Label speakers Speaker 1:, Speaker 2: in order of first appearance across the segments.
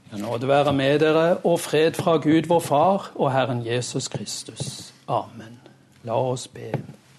Speaker 1: Nåde være med dere, og fred fra Gud vår Far og Herren Jesus Kristus. Amen. La oss be.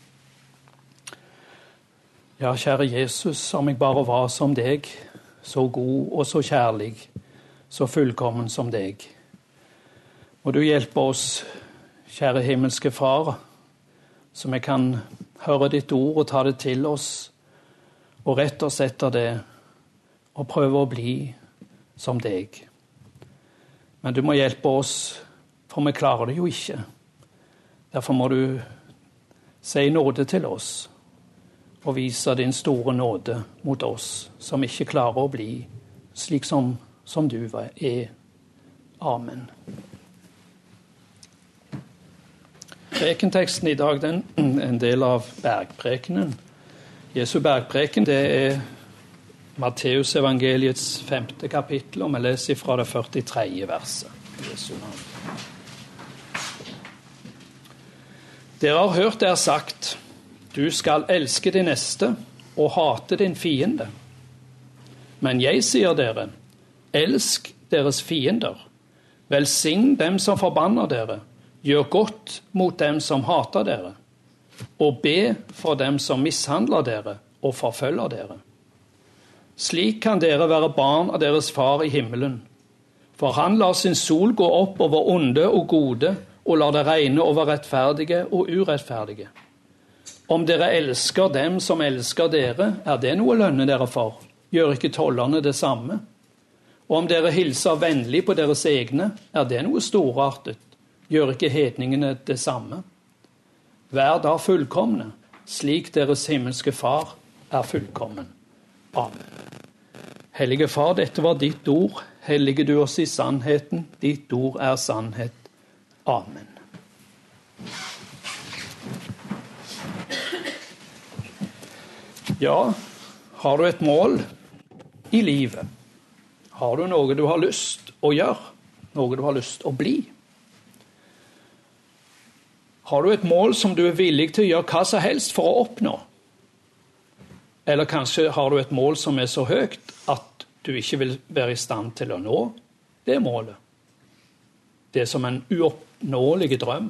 Speaker 1: Ja, kjære Jesus, om jeg bare var som deg, så god og så kjærlig, så fullkommen som deg. Må du hjelpe oss, kjære himmelske Far, så vi kan høre ditt ord og ta det til oss, og rette oss etter det, og prøve å bli som deg. Men du må hjelpe oss, for vi klarer det jo ikke. Derfor må du si nåde til oss, og vise din store nåde mot oss, som ikke klarer å bli slik som du er. Amen. Prekenteksten i dag, den er en del av bergprekenen. Jesu bergpreken, det er Matteus evangeliets 5. kapittel, og vi leser fra det 43. verset. Jesu navn. Dere har hørt det er sagt, du skal elske din neste og hate din fiende. Men jeg sier dere, elsk deres fiender. Velsign dem som forbanner dere. Gjør godt mot dem som hater dere. Og be for dem som mishandler dere og forfølger dere. Slik kan dere være barn av deres far i himmelen. For han lar sin sol gå opp over onde og gode, og lar det regne over rettferdige og urettferdige. Om dere elsker dem som elsker dere, er det noe å lønne dere for. Gjør ikke tollerne det samme? Og om dere hilser vennlig på deres egne, er det noe storartet. Gjør ikke hedningene det samme? Vær da fullkomne, slik deres himmelske far er fullkommen. Amen. Hellige Far, dette var ditt ord. Hellige du oss i sannheten. Ditt ord er sannhet. Amen. Ja, har du et mål i livet? Har du noe du har lyst å gjøre? Noe du har lyst å bli? Har du et mål som du er villig til å gjøre hva som helst for å oppnå? Eller kanskje har du et mål som er så høyt at du ikke vil være i stand til å nå det målet. Det er som en uoppnåelig drøm.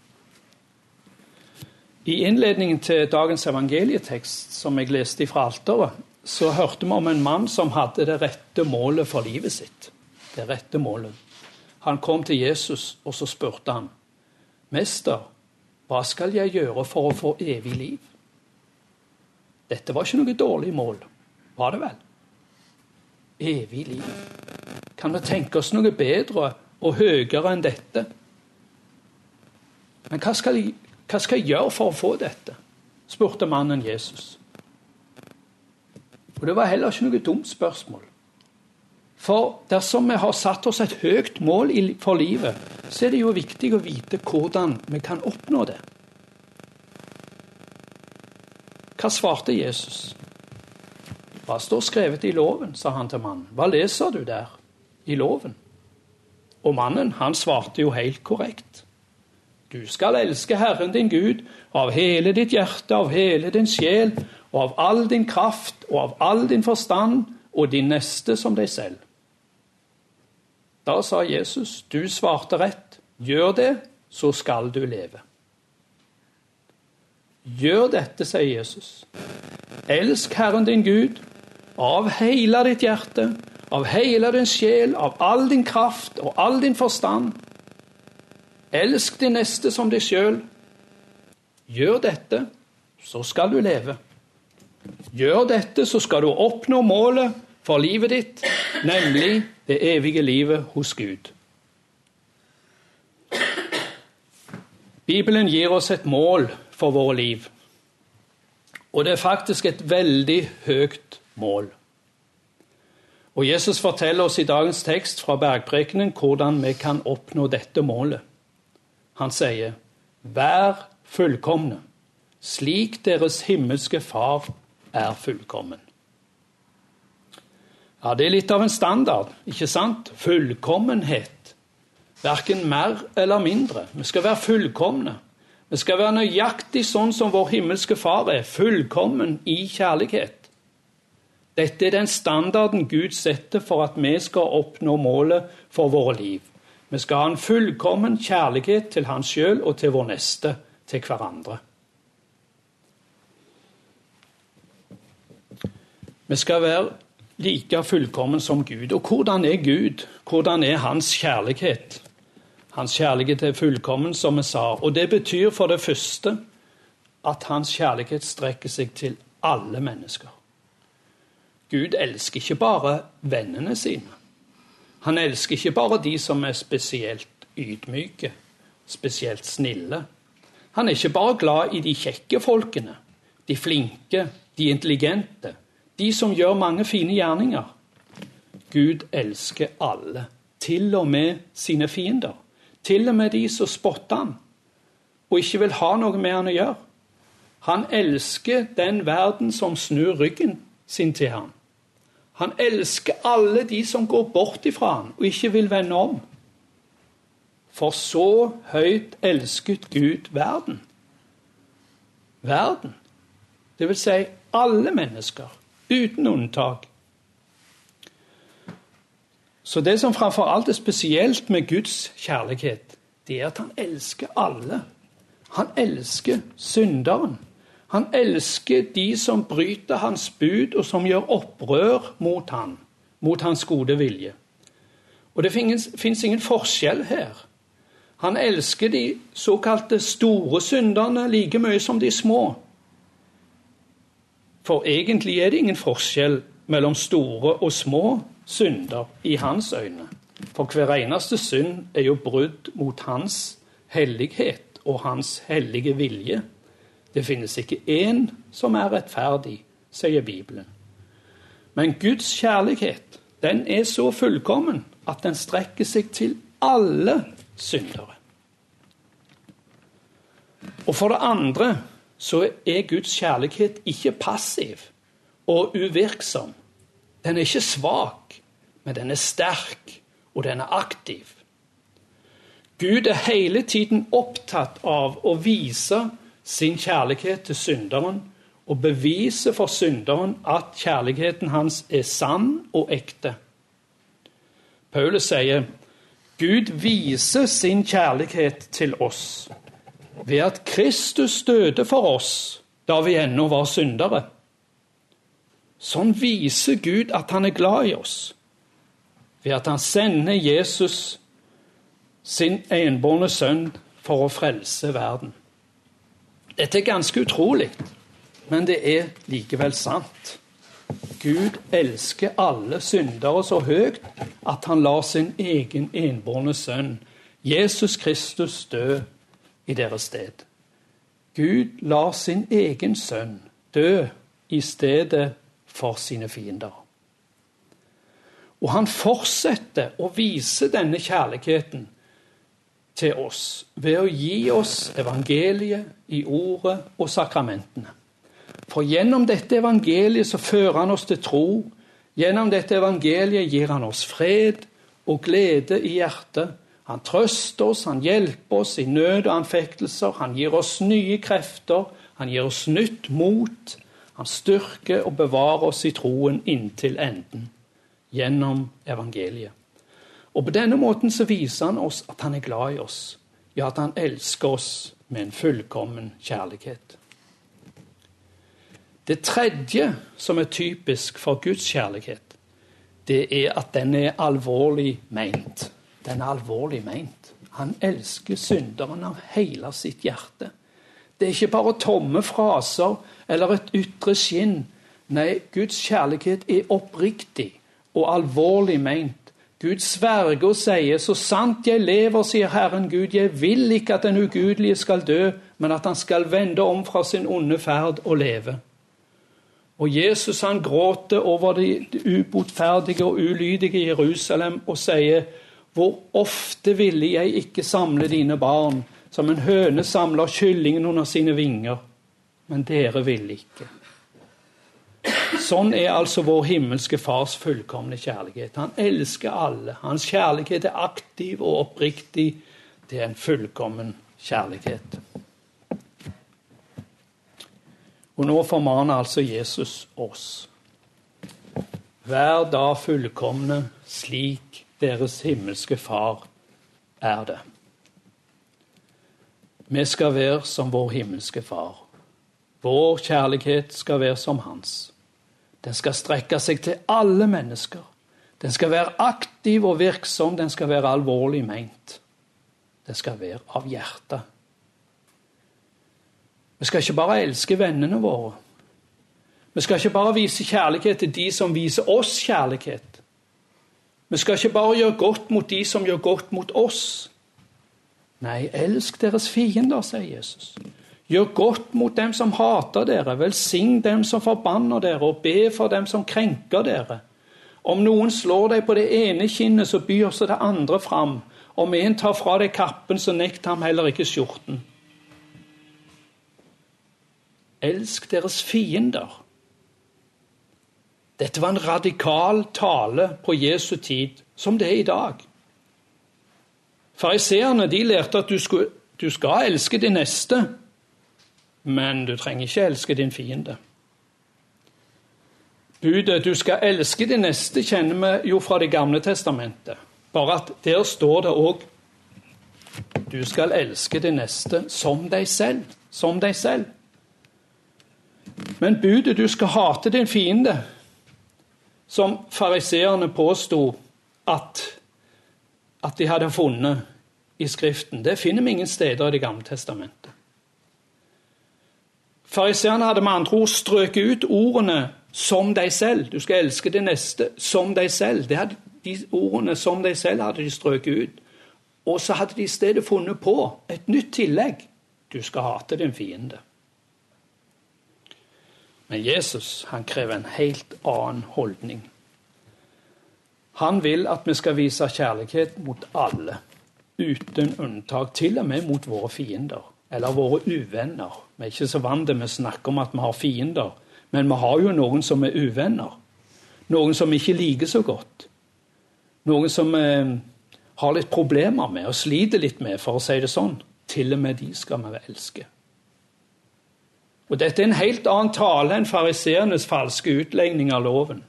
Speaker 1: I innledningen til dagens evangelietekst, som jeg leste fra alteret, så hørte vi om en mann som hadde det rette målet for livet sitt. Det rette målet. Han kom til Jesus, og så spurte han, «Mester, hva skal jeg gjøre for å få evig liv?» Dette var ikke noe dårlig mål, var det vel? Evig liv. Kan vi tenke oss noe bedre og høyere enn dette? Men hva skal jeg gjøre for å få dette? Spurte mannen Jesus. Og det var heller ikke noe dumt spørsmål. For dersom vi har satt oss et høyt mål for livet, så er det jo viktig å vite hvordan vi kan oppnå det. Hva svarte Jesus? Hva står skrevet i loven, sa han til mannen. Hva leser du der i loven? Og mannen, han svarte jo helt korrekt. Du skal elske Herren din Gud av hele ditt hjerte, av hele din sjel, og av all din kraft, og av all din forstand, og din neste som deg selv. Da sa Jesus, du svarte rett. Gjør det, så skal du leve. Gjør dette, sier Jesus. Elsk Herren din Gud av hele ditt hjerte, av hele din sjel, av all din kraft og all din forstand. Elsk din neste som deg selv. Gjør dette, så skal du leve. Gjør dette, så skal du oppnå målet for livet ditt, nemlig det evige livet hos Gud. Bibelen gir oss et mål for våre liv. Og det er faktisk et veldig høyt mål. Og Jesus forteller oss i dagens tekst fra bergprekenen hvordan vi kan oppnå dette målet. Han sier, vær fullkomne, slik deres himmelske far er fullkommen. Ja, det er litt av en standard, ikke sant? Fullkommenhet. Hverken mer eller mindre. Vi skal være fullkomne. Vi skal være nøyaktig sånn som vår himmelske far er, fullkommen i kjærlighet. Dette er den standarden Gud setter for at vi skal oppnå målet for våre liv. Vi skal ha en fullkommen kjærlighet til han selv og til vår neste, til hverandre. Vi skal være like fullkommen som Gud. Og hvordan er Gud? Hvordan er hans kjærlighet? Hans kjærlighet er fullkommen, som vi sa. Og det betyr for det første at hans kjærlighet strekker seg til alle mennesker. Gud elsker ikke bare vennene sine. Han elsker ikke bare de som er spesielt ydmyke, spesielt snille. Han er ikke bare glad i de kjekke folkene, de flinke, de intelligente, de som gjør mange fine gjerninger. Gud elsker alle, til og med sine fiender, til og med de som spotter han, og ikke vil ha noe med han å gjøre. Han elsker den verden som snur ryggen sin til ham. Han elsker alle de som går bort ifra ham og ikke vil vende om. For så høyt elsket Gud verden. Verden, det vil si alle mennesker, uten unntak. Så det som framfor alt er spesielt med Guds kjærlighet, det er at han elsker alle. Han elsker synderen. Han elsker de som bryter hans bud og som gjør opprør mot han, mot hans gode vilje. Og det finnes ingen forskjell her. Han elsker de såkalte store synderne like mye som de små. For egentlig er det ingen forskjell mellom store og små synder i hans øyne. For hver eneste synd er jo brudd mot hans hellighet og hans hellige vilje. Det finnes ikke én som er rettferdig, sier Bibelen. Men Guds kjærlighet, den er så fullkommen at den strekker seg til alle syndere. Og for det andre så er Guds kjærlighet ikke passiv og uvirksom. Den er ikke svak, men den er sterk, og den er aktiv. Gud er hele tiden opptatt av å vise sin kjærlighet til synderen og bevise for synderen at kjærligheten hans er sann og ekte. Paulus sier, Gud viser sin kjærlighet til oss ved at Kristus døde for oss da vi ennå var syndere. Sånn viser Gud at han er glad i oss ved at han sender Jesus, sin enbårne sønn, for å frelse verden. Dette er ganske utrolig, men det er likevel sant. Gud elsker alle syndere så høyt at han lar sin egen enbårne sønn, Jesus Kristus, dø i deres sted. Gud lar sin egen sønn dø i stedet for sine fiender. Og han fortsetter å vise denne kjærligheten til oss ved å gi oss evangeliet i ordet og sakramentene. For gjennom dette evangeliet så fører han oss til tro. Gjennom dette evangeliet gir han oss fred og glede i hjertet. Han trøster oss, han hjelper oss i nød og anfektelser. Han gir oss nye krefter, han gir oss nytt mot. Han styrker og bevarer oss i troen inntil enden gjennom evangeliet. Og på denne måten så viser han oss at han er glad i oss. Ja, at han elsker oss med en fullkommen kjærlighet. Det tredje som er typisk for Guds kjærlighet, det er at den er alvorlig ment. Den er alvorlig ment. Han elsker synderen av hele sitt hjerte. Det er ikke bare tomme fraser eller et ytre skinn. Nei, Guds kjærlighet er oppriktig og alvorlig ment. Gud sverger og sier, så sant jeg lever, sier Herren Gud, jeg vil ikke at den ugudelige skal dø, men at han skal vende om fra sin onde ferd og leve. Og Jesus han gråter over det ubotferdige og ulydige Jerusalem og sier, hvor ofte ville jeg ikke samle dine barn, som en høne samler kyllingen under sine vinger, men dere ville ikke. Sånn er altså vår himmelske fars fullkomne kjærlighet. Han elsker alle. Hans kjærlighet er aktiv og oppriktig. Det er en fullkommen kjærlighet. Og nå formaner altså Jesus oss. Vær da fullkomne, slik deres himmelske far er det. Vi skal være som vår himmelske far. Vår kjærlighet skal være som hans. Den skal strekke seg til alle mennesker. Den skal være aktiv og virksom, den skal være alvorlig ment. Den skal være av hjertet. Vi skal ikke bare elske vennene våre. Vi skal ikke bare vise kjærlighet til de som viser oss kjærlighet. Vi skal ikke bare gjøre godt mot de som gjør godt mot oss. Nei, elsk deres fiender, sier Jesus. Gjør godt mot dem som hater dere, velsign dem som forbanner dere, og be for dem som krenker dere. Om noen slår deg på det ene kinnet, så by også det andre fram. Om en tar fra deg kappen, så nekt ham heller ikke skjorten. Elsk deres fiender. Dette var en radikal tale på Jesu tid, som det er i dag. Fariseerne, de lærte at du skal elske din neste, men du trenger ikke elske din fiende. Budet du skal elske din neste kjenner vi jo fra det gamle testamentet. Bare at der står det også, du skal elske din neste som deg selv. Som deg selv. Men budet du skal hate din fiende, som fariseerne påstod at de hadde funnet i Skriften, det finner vi ingen steder i det gamle testamentet. Fariseerne hadde med andre ord strøket ut ordene som deg selv. Du skal elske det neste som deg selv. De ordene som deg selv hadde de strøket ut. Og så hadde de i stedet funnet på et nytt tillegg. Du skal hate din fiende. Men Jesus, han krever en helt annen holdning. Han vil at vi skal vise kjærlighet mot alle, uten unntak, til og med mot våre fiender, eller våre uvenner. Vi er ikke så vant til å snakke om at vi har fiender, men vi har jo noen som er uvenner. Noen som ikke liker så godt. Noen som har litt problemer med og sliter litt med, for å si det sånn. Til og med de skal vi elske. Og dette er en helt annen tale enn fariseernes falske utlegning av loven.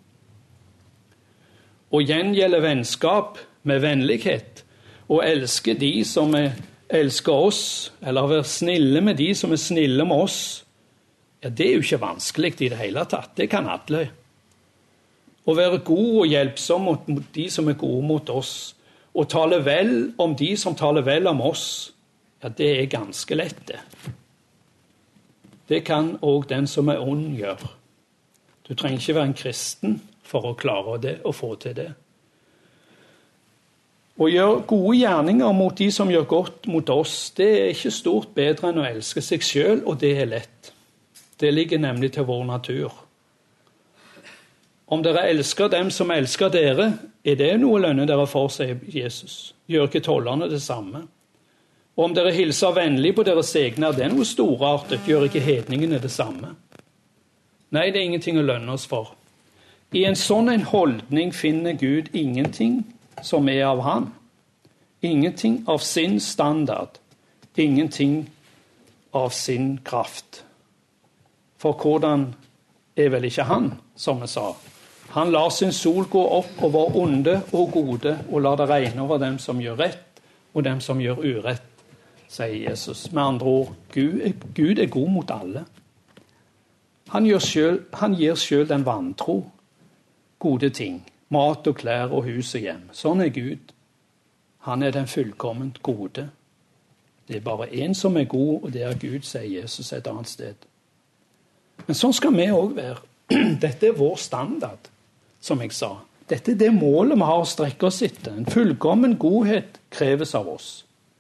Speaker 1: Å gjengjelde vennskap med vennlighet, og elske de som elsker oss, eller være snille med de som er snille med oss, ja, det er jo ikke vanskelig i det hele tatt. Det kan alle. Å være god og hjelpsom mot de som er gode mot oss, og tale vel om de som taler vel om oss, ja, det er ganske lett det. Det kan også den som er ond gjøre. Du trenger ikke være en kristen for å klare det og få til det. Å gjøre gode gjerninger mot de som gjør godt mot oss, det er ikke stort bedre enn å elske seg selv, og det er lett. Det ligger nemlig til vår natur. Om dere elsker dem som elsker dere, er det noe lønne dere får, sier Jesus. Gjør ikke tollerne det samme? Og om dere hilser vennlig på deres egne, er det noe storartet, gjør ikke hedningene det samme? Nei, det er ingenting å lønne oss for. I en sånn en holdning finner Gud ingenting som er av han. Ingenting av sin standard. Ingenting av sin kraft. For hvordan er vel ikke han, som vi sa? Han lar sin sol gå opp over onde og gode, og lar det regne over dem som gjør rett, og dem som gjør urett, sier Jesus. Med andre ord, Gud er god mot alle. Han gir selv den vantro gode ting, mat og klær og hus og hjem. Sånn er Gud. Han er den fullkomment gode. Det er bare en som er god, og det er Gud, sier Jesus et annet sted. Men sånn skal vi også være. Dette er vår standard, som jeg sa. Dette er det målet vi har å strekke oss etter. En fullkommen godhet kreves av oss.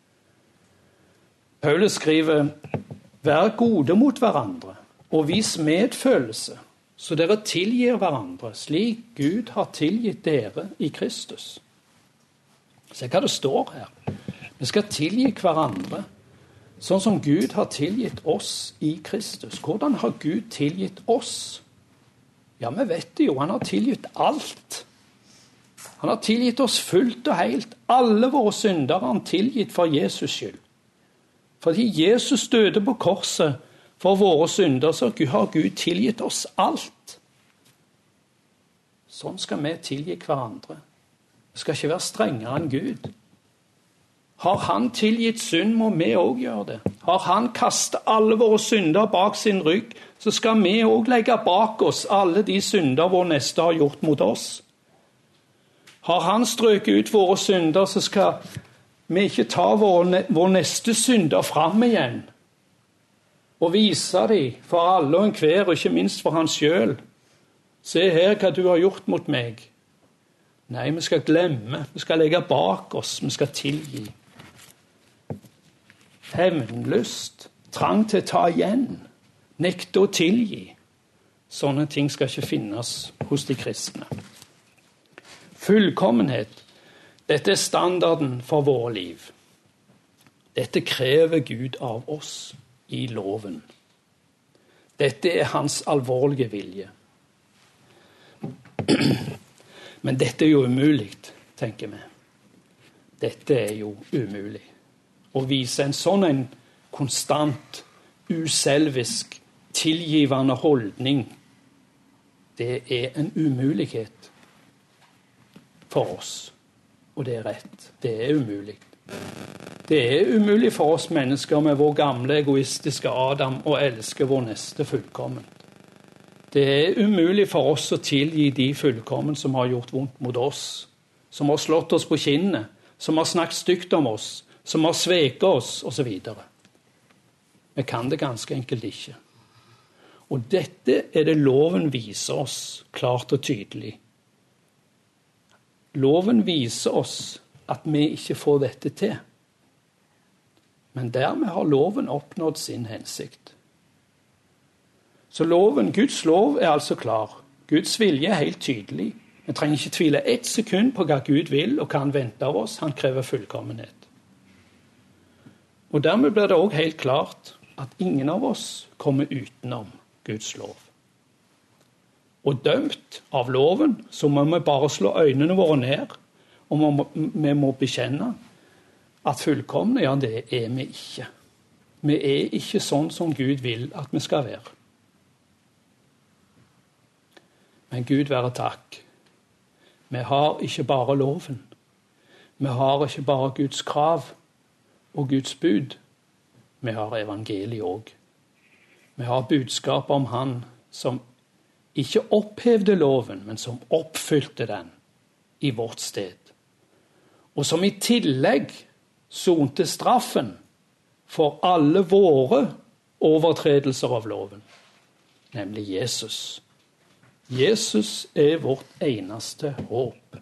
Speaker 1: Paulus skriver, vær gode mot hverandre, og vis medfølelse, så dere tilgir hverandre, slik Gud har tilgitt dere i Kristus. Se hva det står her. Vi skal tilgi hverandre, sånn som Gud har tilgitt oss i Kristus. Hvordan har Gud tilgitt oss? Ja, vi vet det jo. Han har tilgitt alt. Han har tilgitt oss fullt og helt. Alle våre synder har han tilgitt for Jesus skyld. Fordi Jesus døde på korset for våre synder, så har Gud tilgitt oss alt. Sånn skal vi tilgi hverandre. Vi skal ikke være strengere enn Gud. Har han tilgitt synd, må vi også gjøre det. Har han kastet alle våre synder bak sin rygg, så skal vi også legge bak oss alle de synder vår neste har gjort mot oss. Har han strøket ut våre synder, så skal vi ikke ta vår neste synder fram igjen og vise dem for alle og enhver, og ikke minst for han selv. Se her hva du har gjort mot meg. Nei, vi skal glemme, vi skal legge bak oss, vi skal tilgi. Hevnlyst, trang til å ta igjen, nekte å tilgi. Sånne ting skal ikke finnes hos de kristne. Fullkommenhet, dette er standarden for våre liv. Dette krever Gud av oss i loven. Dette er hans alvorlige vilje. Men dette er jo umulig, tenker vi. Dette er jo umulig. Å vise en sånn en konstant, uselvisk, tilgivende holdning, det er en umulighet for oss. Og det er rett. Det er umulig. Det er umulig for oss mennesker med vår gamle egoistiske Adam å elske vår neste fullkomment. Det er umulig for oss å tilgi de fullkommen som har gjort vondt mot oss, som har slått oss på kinnet, som har snakket stygt om oss, som har sveket oss, osv. Vi kan det ganske enkelt ikke. Og dette er det loven viser oss klart og tydelig. Loven viser oss at vi ikke får dette til. Men dermed har loven oppnådd sin hensikt. Så loven, Guds lov er altså klar. Guds vilje er helt tydelig. Vi trenger ikke tvile ett sekund på hva Gud vil og kan vente av oss. Han krever fullkommenhet. Og dermed blir det også helt klart at ingen av oss kommer utenom Guds lov. Og dømt av loven, så må vi bare slå øynene våre ned, og vi må bekjenne at fullkomne, ja, det er vi ikke. Vi er ikke sånn som Gud vil at vi skal være. Men Gud være takk. Vi har ikke bare loven. Vi har ikke bare Guds krav og Guds bud. Vi har evangeliet også. Vi har budskap om han som ikke opphevde loven, men som oppfylte den i vårt sted. Og som i tillegg sonte straffen for alle våre overtredelser av loven, nemlig Jesus. Jesus er vårt eneste håp.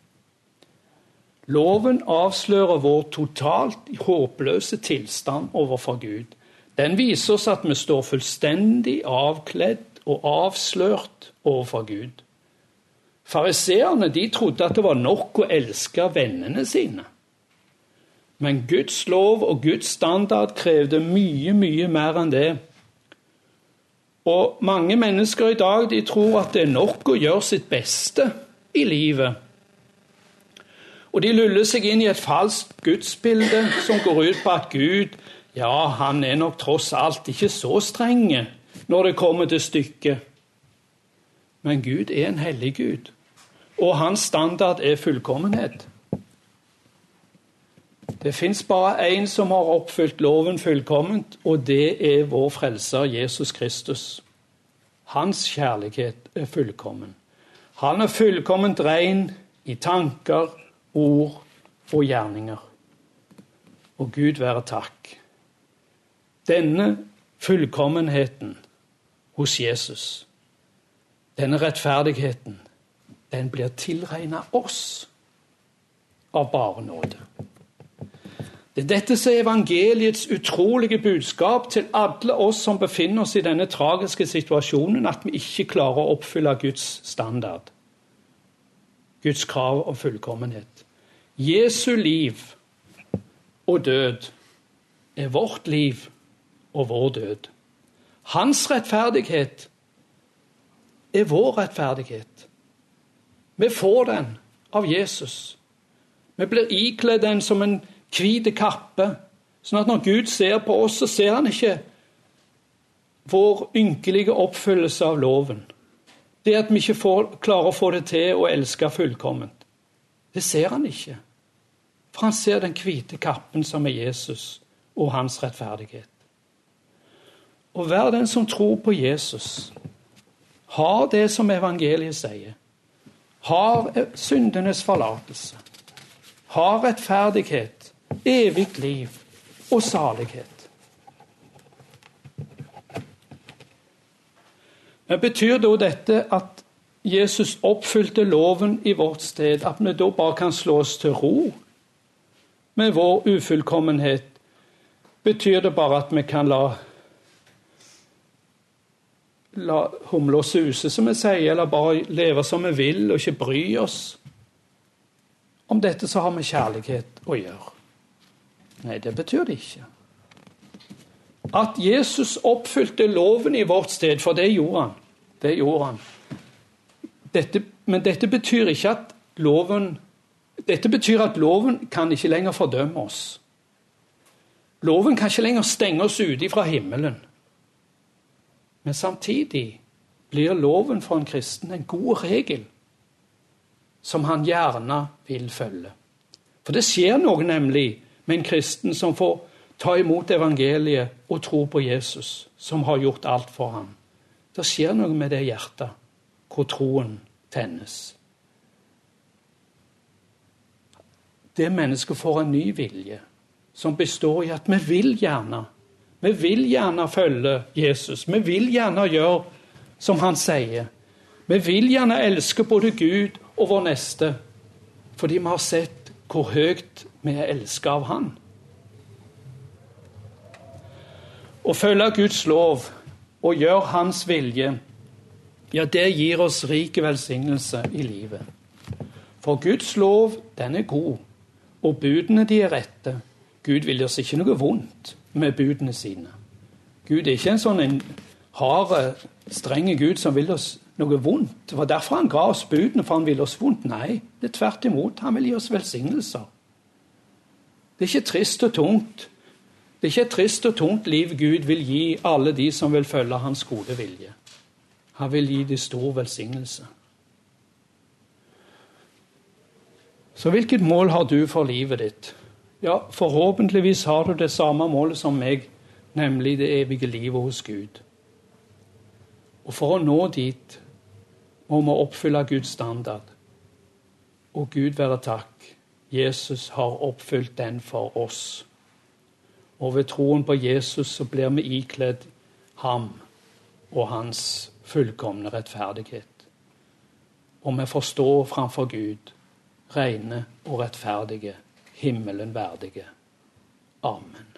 Speaker 1: Loven avslører vår totalt håpløse tilstand overfor Gud. Den viser oss at vi står fullstendig avkledd og avslørt overfor Gud. Fariseerne, de trodde at det var nok å elske vennene sine. Men Guds lov og Guds standard krevde mye, mye mer enn det. Og mange mennesker i dag, de tror at det er nok å gjøre sitt beste i livet. Og de luller seg inn i et falskt gudsbilde som går ut på at Gud, ja, han er nok tross alt ikke så strenge når det kommer til stykket. Men Gud er en hellig Gud, og hans standard er fullkommenhet. Det finnes bare en som har oppfylt loven fullkomment, og det er vår frelser Jesus Kristus. Hans kjærlighet er fullkommen. Han er fullkomment ren i tanker, ord og gjerninger. Og Gud være takk. Denne fullkommenheten hos Jesus, denne rettferdigheten, den blir tilregnet oss av bare nåde. Det er dette som er evangeliets utrolige budskap til alle oss som befinner oss i denne tragiske situasjonen, at vi ikke klarer å oppfylle Guds standard, Guds krav og fullkommenhet. Jesu liv og død er vårt liv og vår død. Hans rettferdighet er vår rettferdighet. Vi får den av Jesus. Vi blir ikledd den som en hvite kappe, sånn at når Gud ser på oss, så ser han ikke vår ynkelige oppfyllelse av loven. Det at vi ikke klarer å få det til å elske fullkomment. Det ser han ikke. For han ser den hvite kappen som er Jesus og hans rettferdighet. Og hver den som tror på Jesus, har det som evangeliet sier. Har syndenes forlatelse. Har rettferdighet, evig liv og salighet. Men betyr da dette at Jesus oppfylte loven i vårt sted, at vi da bare kan slå oss til ro med vår ufullkommenhet? Betyr det bare at vi kan la humle og suse, som vi sier, eller bare leve som vi vil og ikke bry oss? Om dette så har vi kjærlighet å gjøre. Nei, det betyr det ikke. At Jesus oppfylte loven i vårt sted, for det gjorde han. Det gjorde han. Men dette betyr ikke at loven kan ikke lenger fordømme oss. Loven kan ikke lenger stenge oss ute fra himmelen. Men samtidig blir loven for en kristen en god regel som han gjerne vil følge. For det skjer noe nemlig med en kristen som får ta imot evangeliet og tro på Jesus, som har gjort alt for ham. Det skjer noe med det hjertet, hvor troen tennes. Det mennesket får en ny vilje, som består i at vi vil gjerne følge Jesus. Vi vil gjerne gjøre som han sier. Vi vil gjerne elske både Gud og vår neste, fordi vi har sett hvor høyt vi er elsket av han. Å følge Guds lov og gjøre hans vilje, ja, det gir oss rik velsignelse i livet. For Guds lov, den er god, og budene de er rette. Gud vil oss ikke noe vondt med budene sine. Gud er ikke en sånn hard, strenge Gud som vil oss noe vondt. Det var derfor han ga oss budene, for han vil oss vondt. Nei, det er tvert imot. Han vil gi oss velsignelser. Det er ikke trist og tungt. Det er ikke et trist og tungt liv Gud vil gi alle de som vil følge hans gode vilje. Han vil gi de stor velsignelse. Så hvilket mål har du for livet ditt? Ja, forhåpentligvis har du det samme målet som meg, nemlig det evige livet hos Gud. Og for å nå dit må vi oppfylle Guds standard. Og Gud være takk, Jesus har oppfylt den for oss. Og ved troen på Jesus så blir vi ikledd ham og hans fullkomne rettferdighet. Og vi forstår framfor Gud, rene og rettferdige, himmelen verdige. Amen.